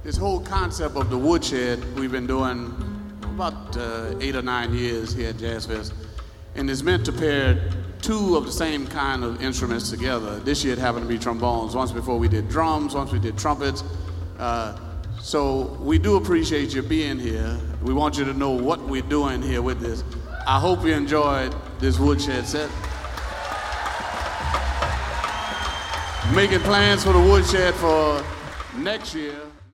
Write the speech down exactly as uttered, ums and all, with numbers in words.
this whole concept of the woodshed we've been doing about uh, eight or nine years here at Jazz Fest, and it's meant to pair two of the same kind of instruments together. This year it happened to be trombones. Once before we did drums, once we did trumpets. Uh, so we do appreciate you being here. We want you to know what we're doing here with this. I hope you enjoyed this woodshed set. Making plans for the woodshed for next year.